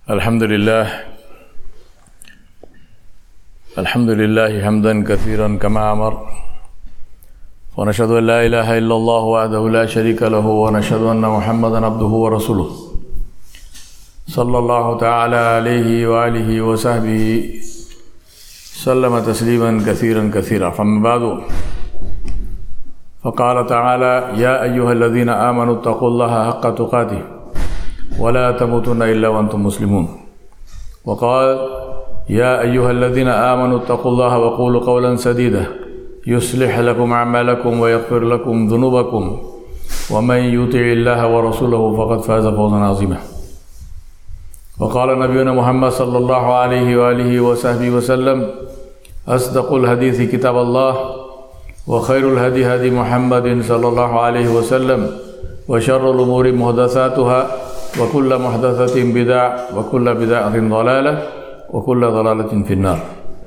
Alhamdulillah hamdan kathiran kama amar wa nashhadu an la ilaha illallah wahdahu la sharika lahu wa nashhadu anna Muhammadan abduhu wa rasuluh sallallahu ta'ala alayhi wa alihi wa sahbihi sallama tasliman kathiran kathira. Amma ba'du, faqala ta'ala ya ayyuhalladhina amanu ittaqullaha haqqa tuqatih ولا تموتن إلا وأنتم مسلمون. وقال يا أيها الذين آمنوا اتقوا الله وقولوا قولا سديدا يصلح لكم أعمالكم ويغفر لكم ذنوبكم ومن يطع الله ورسوله فقد فاز فوزا عظيما. وقال نبينا محمد صلى الله عليه وآله وصحبه وسلم أصدق الحديث كتاب الله وخير الهدي هدي محمد صلى الله عليه وسلم وشر الأمور محدثاتها وكل محدثة بدعة وكل بدعة ضلالة وكل ضلالة في النار.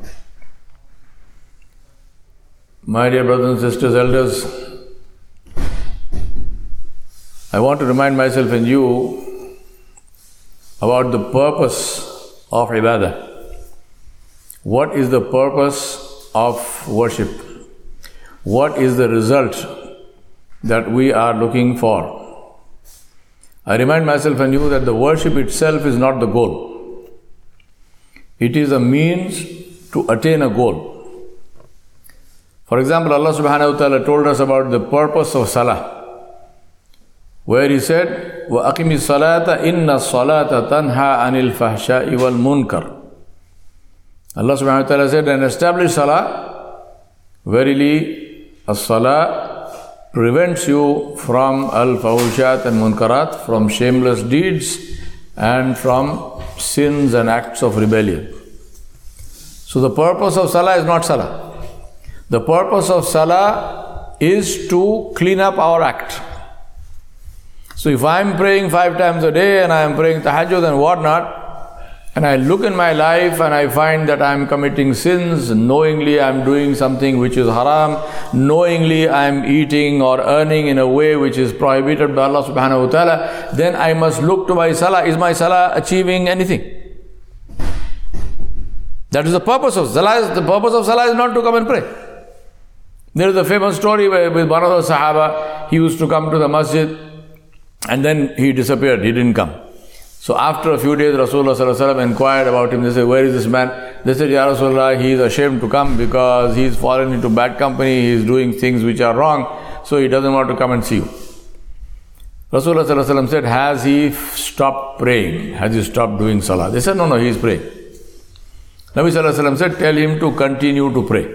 My dear brothers and sisters, elders, I want to remind myself and you about the purpose of ibadah. What is the purpose of worship? What is the result that we are looking for? I remind myself and you that the worship itself is not the goal. It is a means to attain a goal. For example, Allah subhanahu wa ta'ala told us about the purpose of salah, where He said, وَأَقِمِ الصَّلَاةَ إِنَّ الصَّلَاةَ تَنْهَى عَنِ الْفَحْشَاءِ وَالْمُنْكَرِ. Allah subhanahu wa ta'ala said, and establish salah. Verily, as-salah prevents you from al-fahushat and munkarat, from shameless deeds and from sins and acts of rebellion. So the purpose of salah is not salah. The purpose of salah is to clean up our act. So if I am praying 5 times a day and I am praying tahajjud and whatnot, and I look in my life and I find that I am committing sins, knowingly I am doing something which is haram, knowingly I am eating or earning in a way which is prohibited by Allah subhanahu wa ta'ala, then I must look to my salah. Is my salah achieving anything? That is the purpose of salah. The purpose of salah is not to come and pray. There is a famous story with one of the Sahaba. He used to come to the masjid and then he disappeared. He didn't come. So after a few days, Rasulullah sallallahu alaihi wasallam inquired about him. They said, where is this man? They said, Ya Rasulullah, he is ashamed to come because he is fallen into bad company. He is doing things which are wrong. So he doesn't want to come and see you. Rasulullah sallallahu alaihi wasallam said, has he stopped praying? Has he stopped doing salah? They said, no, he is praying. Nabi sallallahu alaihi wasallam said, tell him to continue to pray.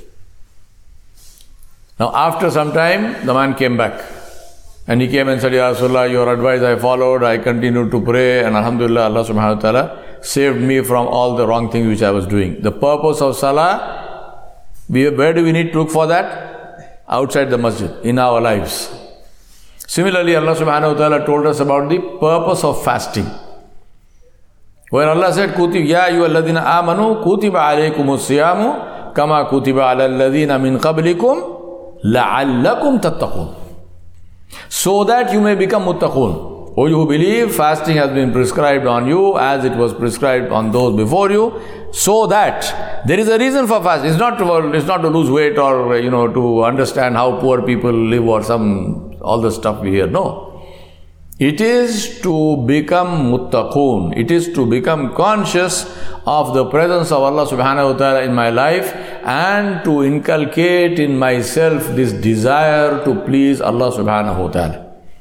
Now after some time, the man came back. And he came and said, Ya Rasulullah, your advice I followed, I continued to pray, and alhamdulillah, Allah subhanahu wa ta'ala saved me from all the wrong things which I was doing. The purpose of salah, where do we need to look for that? Outside the masjid, in our lives. Similarly, Allah subhanahu wa ta'ala told us about the purpose of fasting. Where Allah said, Ya ayyuhalladhina amanu kutiba alaykumus siyamu kama kutiba ala alladhina min qablikum la'allakum tattaqun. So that you may become muttaqun. O you who believe, fasting has been prescribed on you as it was prescribed on those before you, so that there is a reason for fasting. It's not to lose weight or to understand how poor people live or all the stuff we hear. No. It is to become muttaqun. It is to become conscious of the presence of Allah subhanahu wa ta'ala in my life and to inculcate in myself this desire to please Allah subhanahu wa ta'ala.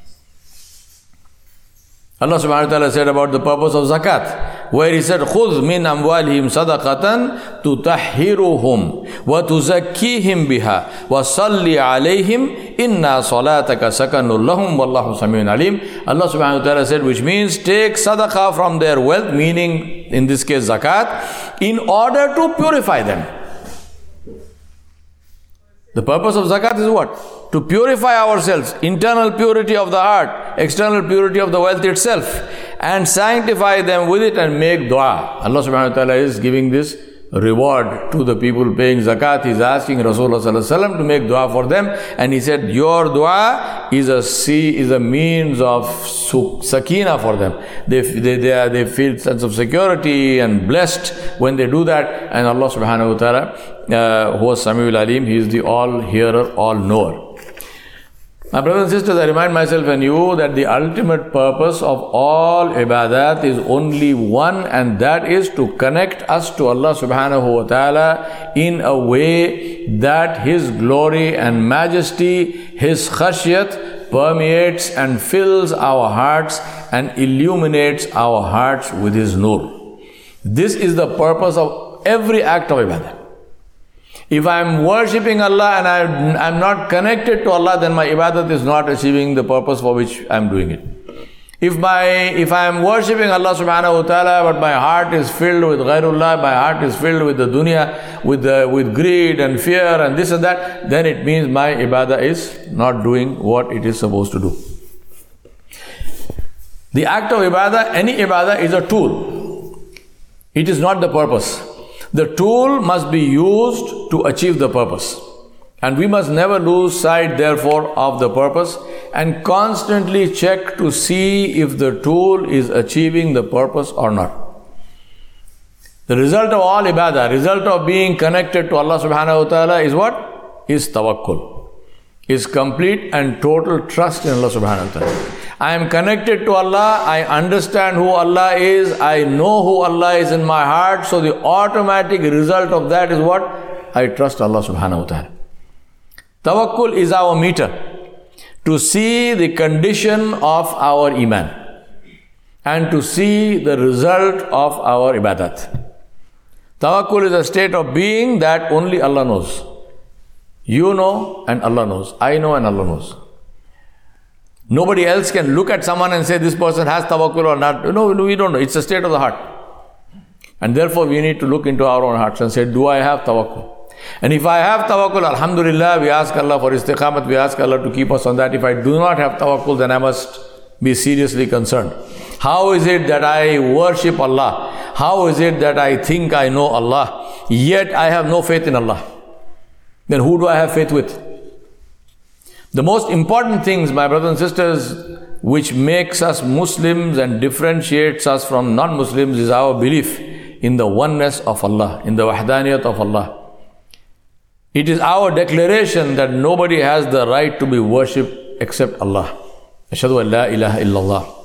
Allah subhanahu wa ta'ala said about the purpose of zakat, where He said, خُذْ مِنْ أَمْوَالِهِمْ صَدَقَةً تُطَهِّرُهُمْ وَتُزَكِّيهِمْ بِهَا وَصَلِّ عَلَيْهِمْ إِنَّا صَلَاتَكَ سَكَنٌ لَهُمْ وَاللَّهُ سَمِيعٌ عَلِيمٌ. Allah subhanahu wa ta'ala said, which means take sadaqah from their wealth, meaning in this case zakat, in order to purify them. The purpose of zakat is what? To purify ourselves, internal purity of the heart, external purity of the wealth itself, and sanctify them with it and make dua. Allah subhanahu wa ta'ala is giving this reward to the people paying zakat. He's asking Rasulullah sallallahu alaihi wasallam to make dua for them, and he said, your dua is a means of sakina for them. They feel sense of security and blessed when they do that. And Allah subhanahu wa ta'ala, who is Samiul Alim, He is the all hearer, all knower. My brothers and sisters, I remind myself and you that the ultimate purpose of all ibadat is only one, and that is to connect us to Allah subhanahu wa ta'ala in a way that His glory and majesty, His khashyat permeates and fills our hearts and illuminates our hearts with His nur. This is the purpose of every act of ibadah. If I am worshipping Allah and I am not connected to Allah, then my ibadat is not achieving the purpose for which I am doing it. If I am worshipping Allah subhanahu wa ta'ala, but my heart is filled with ghairullah, my heart is filled with the dunya, with greed and fear and this and that, then it means my ibadah is not doing what it is supposed to do. The act of ibadah, any ibadah, is a tool. It is not the purpose. The tool must be used to achieve the purpose. And we must never lose sight, therefore, of the purpose and constantly check to see if the tool is achieving the purpose or not. The result of all ibadah, result of being connected to Allah subhanahu wa ta'ala is what? Is tawakkul. Is complete and total trust in Allah subhanahu wa ta'ala. I am connected to Allah, I understand who Allah is, I know who Allah is in my heart, so the automatic result of that is what? I trust Allah subhanahu wa ta'ala. Tawakkul is our meter to see the condition of our iman and to see the result of our ibadat. Tawakkul is a state of being that only Allah knows. You know and Allah knows. I know and Allah knows. Nobody else can look at someone and say this person has tawakkul or not. No, we don't know. It's a state of the heart. And therefore we need to look into our own hearts and say, do I have tawakkul? And if I have tawakkul, alhamdulillah, we ask Allah for istiqamat, we ask Allah to keep us on that. If I do not have tawakkul, then I must be seriously concerned. How is it that I worship Allah? How is it that I think I know Allah, yet I have no faith in Allah? Then who do I have faith with? The most important things, my brothers and sisters, which makes us Muslims and differentiates us from non-Muslims is our belief in the oneness of Allah, in the wahdaniyat of Allah. It is our declaration that nobody has the right to be worshipped except Allah. Ashhadu an la ilaha illallah.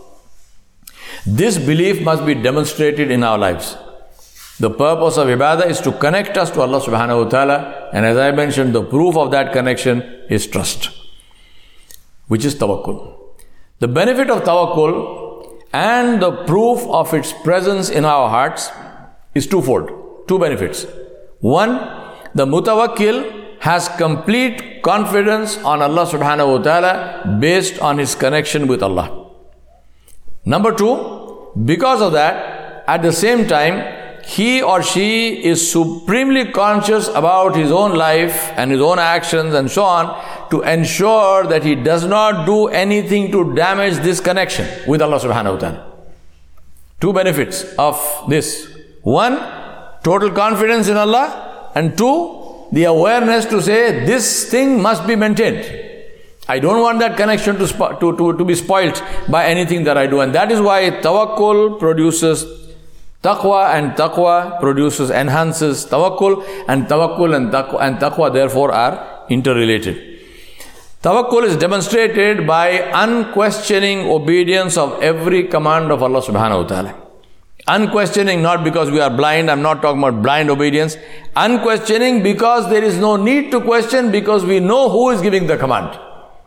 This belief must be demonstrated in our lives. The purpose of ibadah is to connect us to Allah subhanahu wa ta'ala, and as I mentioned, the proof of that connection is trust, which is tawakkul. The benefit of tawakkul and the proof of its presence in our hearts is twofold. Two benefits. One, the mutawakkil has complete confidence on Allah subhanahu wa ta'ala based on his connection with Allah. Number two, because of that, at the same time, he or she is supremely conscious about his own life and his own actions and so on to ensure that he does not do anything to damage this connection with Allah subhanahu wa ta'ala. Two benefits of this. One, total confidence in Allah, and two, the awareness to say this thing must be maintained. I don't want that connection to be spoilt by anything that I do, and that is why tawakkul produces taqwa, and taqwa enhances tawakkul, and tawakkul and taqwa therefore are interrelated. Tawakkul is demonstrated by unquestioning obedience of every command of Allah subhanahu wa ta'ala. Unquestioning, not because we are blind, I'm not talking about blind obedience. Unquestioning because there is no need to question, because we know who is giving the command.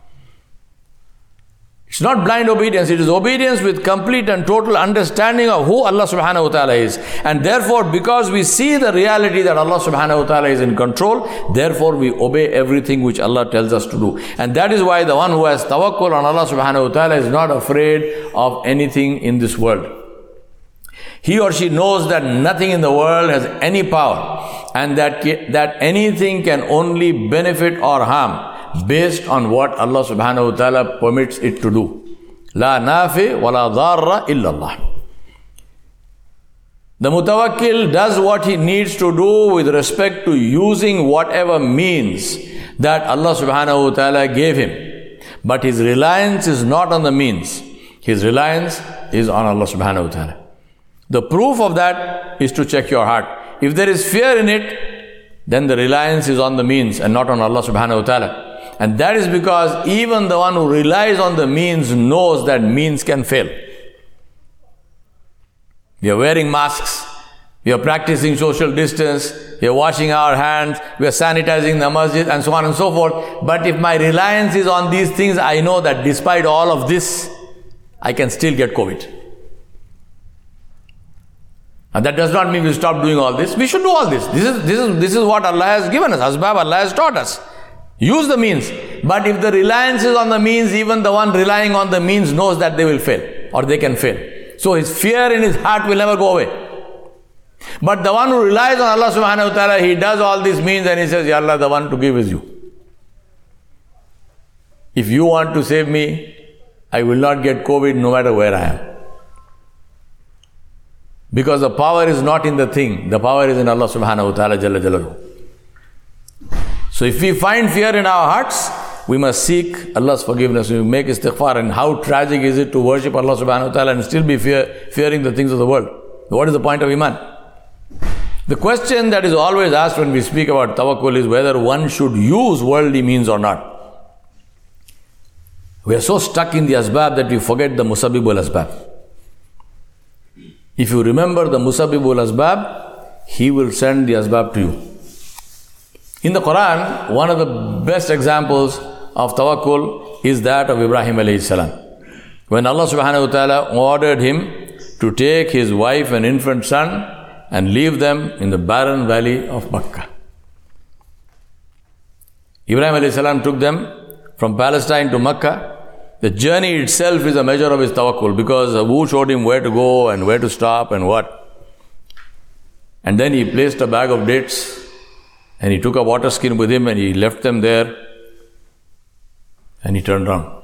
It's not blind obedience, it is obedience with complete and total understanding of who Allah subhanahu wa ta'ala is. And therefore, because we see the reality that Allah subhanahu wa ta'ala is in control, therefore we obey everything which Allah tells us to do. And that is why the one who has tawakkul on Allah subhanahu wa ta'ala is not afraid of anything in this world. He or she knows that nothing in the world has any power, and that anything can only benefit or harm based on what Allah subhanahu wa ta'ala permits it to do. La nafi wa la dharra illa Allah. The mutawakkil does what he needs to do with respect to using whatever means that Allah subhanahu wa ta'ala gave him. But his reliance is not on the means. His reliance is on Allah subhanahu wa ta'ala. The proof of that is to check your heart. If there is fear in it, then the reliance is on the means and not on Allah subhanahu wa ta'ala. And that is because even the one who relies on the means knows that means can fail. We are wearing masks. We are practicing social distance. We are washing our hands. We are sanitizing the masjid and so on and so forth. But if my reliance is on these things, I know that despite all of this, I can still get COVID. And that does not mean we stop doing all this. We should do all this. This is what Allah has given us. Asbab Allah has taught us. Use the means. But if the reliance is on the means, even the one relying on the means knows that they will fail or they can fail. So his fear in his heart will never go away. But the one who relies on Allah subhanahu wa ta'ala, he does all these means and he says, Ya Allah, the one to give is you. If you want to save me, I will not get COVID no matter where I am. Because the power is not in the thing. The power is in Allah subhanahu wa ta'ala jalla jalaluhu. So if we find fear in our hearts, we must seek Allah's forgiveness. We make istighfar. And how tragic is it to worship Allah subhanahu wa ta'ala and still be fearing the things of the world? What is the point of Iman? The question that is always asked when we speak about tawakkul is whether one should use worldly means or not. We are so stuck in the asbab that we forget the musabbibul asbab. If you remember the musabbibul asbab, he will send the asbab to you. In the Quran, one of the best examples of tawakkul is that of Ibrahim alayhi salam. When Allah subhanahu wa ta'ala ordered him to take his wife and infant son and leave them in the barren valley of Makkah. Ibrahim alayhi salam took them from Palestine to Makkah. The journey itself is a measure of his tawakkul because who showed him where to go and where to stop and what. And then he placed a bag of dates and he took a water skin with him and he left them there and he turned around.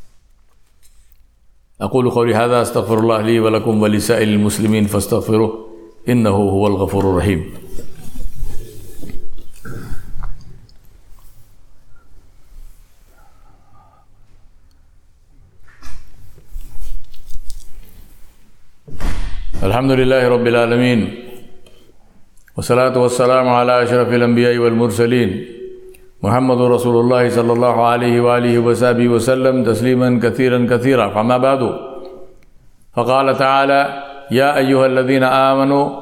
أقول قولي هذا أستغفر الله لي ولكم ولسائر المسلمين فاستغفروه إنه هو الغفور الرحيم. الحمد لله رب العالمين والصلاة والسلام على أشرف الأنبياء والمرسلين محمد رسول الله صلى الله عليه وآله وصحبه وسلم تسليما كثيرا كثيرا فما بعد فقال تعالى يا أيها الذين آمنوا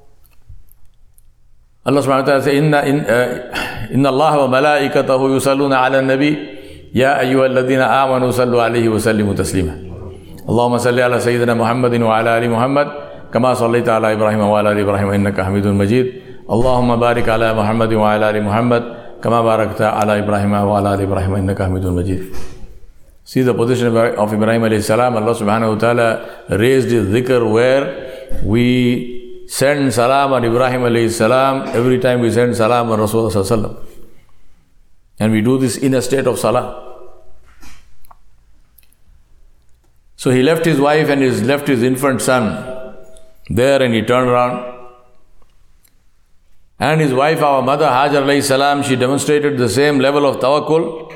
الله سبحانه وتعالى إن الله وملائكته يصلون على النبي يا أيها الذين آمنوا صلوا عليه وسلموا تسليما اللهم صل على سيدنا محمد وعلى آل محمد كما صليت على إبراهيم وعلى آل إبراهيم إنك حميد مجيد اللهم بارك على محمد وعلى آل محمد كما باركت على إبراهيم وعلى آل إبراهيم إنك حميد مجيد. See the position of Ibrahim alayhi salam. Allah subhanahu wa ta'ala raised his dhikr where we send salam on Ibrahim alayhi salam every time we send salam on Rasulullah sallallahu alaihi wasallam. And we do this in a state of salah. So he left his wife and left his infant son there and he turned around. And his wife, our mother Hajar alayhi salam, she demonstrated the same level of tawakkul.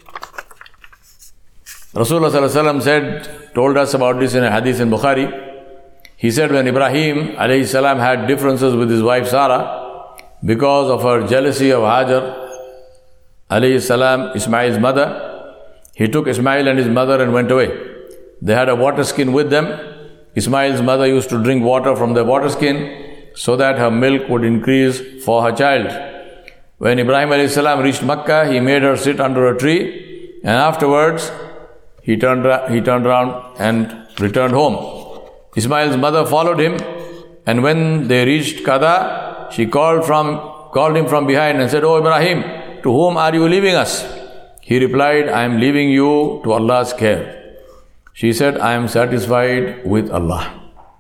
Rasulullah sallallahu alaihi wasallam told us about this in a hadith in Bukhari. He said when Ibrahim alayhi salam had differences with his wife Sarah because of her jealousy of Hajar alayhi salam, Ismail's mother, he took Ismail and his mother and went away. They had a water skin with them. Ismail's mother used to drink water from the water skin so that her milk would increase for her child. When Ibrahim alayhi salam reached Makkah, he made her sit under a tree and afterwards he turned around and returned home. Ismail's mother followed him and when they reached Qada, she called him from behind and said, "Oh Ibrahim, to whom are you leaving us?" He replied, "I am leaving you to Allah's care." She said, "I am satisfied with Allah."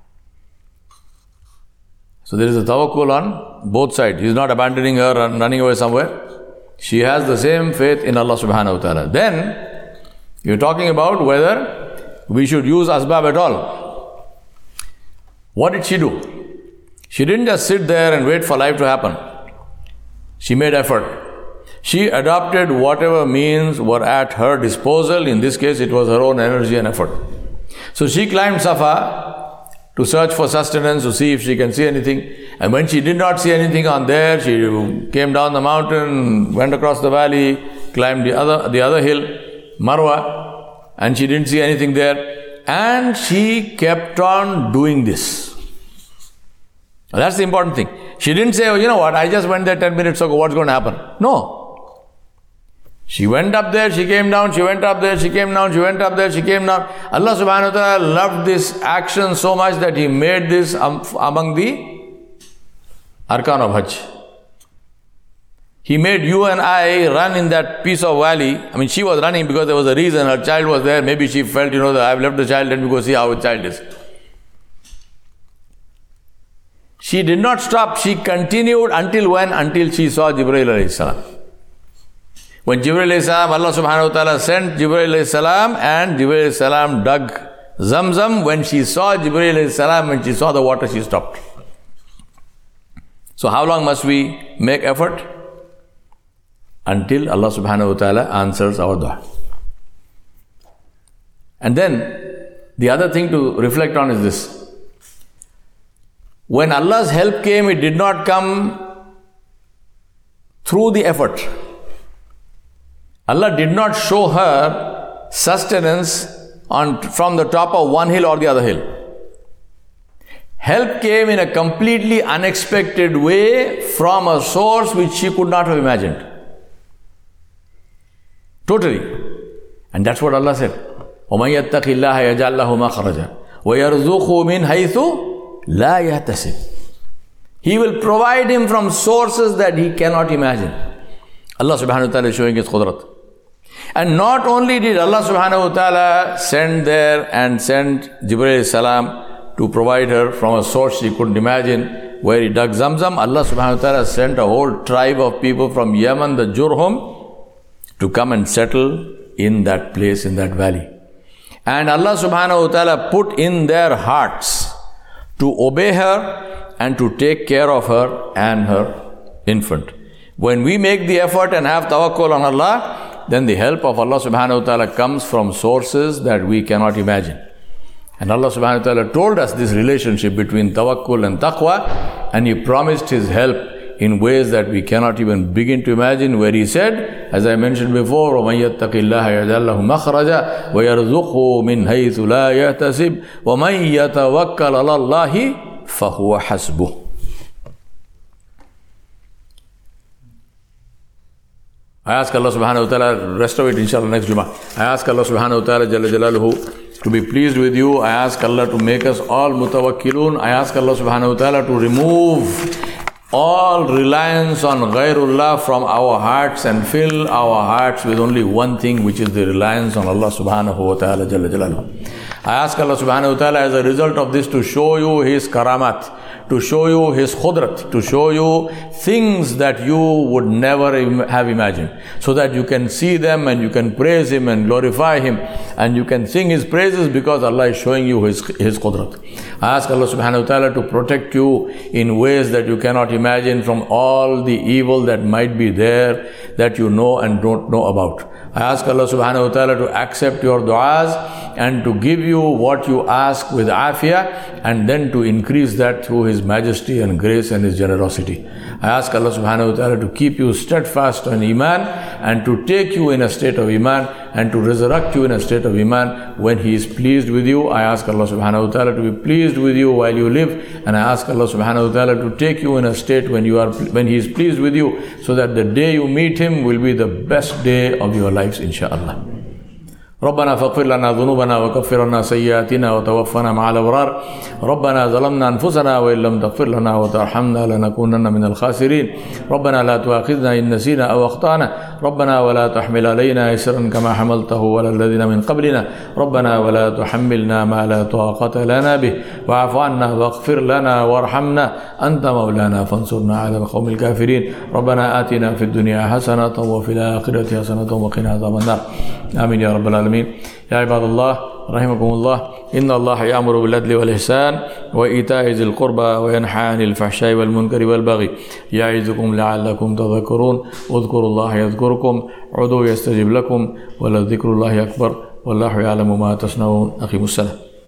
So there is a tawakkul on both sides. He is not abandoning her and running away somewhere. She has the same faith in Allah subhanahu wa ta'ala. Then, you're talking about whether we should use asbab at all. What did she do? She didn't just sit there and wait for life to happen. She made effort. She adopted whatever means were at her disposal. In this case, it was her own energy and effort. So she climbed Safa to search for sustenance, to see if she can see anything. And when she did not see anything on there, she came down the mountain, went across the valley, climbed the other hill, Marwa, and she didn't see anything there. And she kept on doing this. That's the important thing. She didn't say, oh, you know what, I just went there 10 minutes ago, what's going to happen? No. She went up there, she came down, she went up there, she came down, she went up there, she came down. Allah subhanahu wa ta'ala loved this action so much that He made this among the Arkan of Hajj. He made you and I run in that piece of valley. I mean, she was running because there was a reason, her child was there. Maybe she felt, that I've left the child, let me go see how the child is. She did not stop. She continued until when? Until she saw Jibreel alayhi salam. When Jibreel alayhi salam, Allah subhanahu wa ta'ala sent Jibreel alayhi salam, and Jibreel alayhi salam dug Zamzam. When she saw Jibreel alayhi salam, when she saw the water, she stopped. So how long must we make effort? Until Allah subhanahu wa ta'ala answers our dua. And then the other thing to reflect on is this. When Allah's help came, it did not come through the effort. Allah did not show her sustenance from the top of one hill or the other hill. Help came in a completely unexpected way from a source which she could not have imagined. Totally. And that's what Allah said. وَمَنْ يَتَّقِ اللَّهَ يَجْعَلْ لَهُ مَخْرَجًا وَيَرْزُقْهُ مِنْ حَيْثُ لَا يَحْتَسِبُ. He will provide him from sources that he cannot imagine. Allah subhanahu wa ta'ala is showing His qudrat. And not only did Allah subhanahu wa ta'ala send there and send Jibreel alayhi salam to provide her from a source she couldn't imagine, where He dug Zamzam, Allah subhanahu wa ta'ala sent a whole tribe of people from Yemen, the Jurhum, to come and settle in that place, in that valley. And Allah subhanahu wa ta'ala put in their hearts to obey her and to take care of her and her infant. When we make the effort and have tawakkul on Allah, then the help of Allah subhanahu wa ta'ala comes from sources that we cannot imagine. And Allah subhanahu wa ta'ala told us this relationship between tawakkul and taqwa, and He promised His help in ways that we cannot even begin to imagine, where He said, as I mentioned before, وَمَنْ يَتَّقِ اللَّهَ يَجْعَلْ لَهُ مَخْرَجًا وَيَرْزُقْهُ مِنْ حَيْثُ لَا يَحْتَسِبُ وَمَنْ يَتَوَكَّلْ عَلَى اللَّهِ فَهُوَ حَسْبُهُ. I ask Allah subhanahu wa ta'ala, rest of it inshallah next Jummah. I ask Allah subhanahu wa ta'ala Jalla Jalaluhu to be pleased with you. I ask Allah to make us all mutawakkilun. I ask Allah subhanahu wa ta'ala to remove all reliance on ghairullah from our hearts and fill our hearts with only one thing, which is the reliance on Allah subhanahu wa ta'ala Jalla Jalaluhu. I ask Allah subhanahu wa ta'ala as a result of this to show you His karamat, to show you His khudrat, to show you things that you would never have imagined, so that you can see them and you can praise Him and glorify Him and you can sing His praises because Allah is showing you His khudrat. I ask Allah subhanahu wa ta'ala to protect you in ways that you cannot imagine from all the evil that might be there that you know and don't know about. I ask Allah subhanahu wa ta'ala to accept your du'as and to give you what you ask with afiyah, and then to increase that through His majesty and grace and His generosity. I ask Allah subhanahu wa ta'ala to keep you steadfast on iman and to take you in a state of iman and to resurrect you in a state of iman when He is pleased with you. I ask Allah subhanahu wa ta'ala to be pleased with you while you live, and I ask Allah subhanahu wa ta'ala to take you in a state when He is pleased with you, so that the day you meet Him will be the best day of your lives, inshaAllah. ربنا فاغفر لنا ذنوبنا وكفر عنا سيئاتنا وتوفنا مع الأبرار ربنا ظلمنا أنفسنا وإن لم تغفر لنا وترحمنا لنكونن من الخاسرين ربنا لا تؤاخذنا إن نسينا أو أخطأنا ربنا ولا تحمل علينا إصرا كما حملته على الذين من قبلنا ربنا ولا تحملنا ما لا طاقة لنا به واعف عنا واغفر لنا وارحمنا أنت مولانا فانصرنا على القوم الكافرين ربنا آتنا في الدنيا حسنة وفي الآخرة حسنة وقنا عذاب النار آمين يا رب العالمين. العالمين. يا عباد الله رحمكم الله، إن الله يأمر بالعدل والإحسان وإيتاء ذي القربى وينهى عن الفحشاء والمنكر والبغي يعظكم لعلكم تذكرون. اذكروا الله يذكركم، ادعوه يستجب لكم، ولذكر الله أكبر، والله يعلم ما تصنعون. أقيموا الصلاة.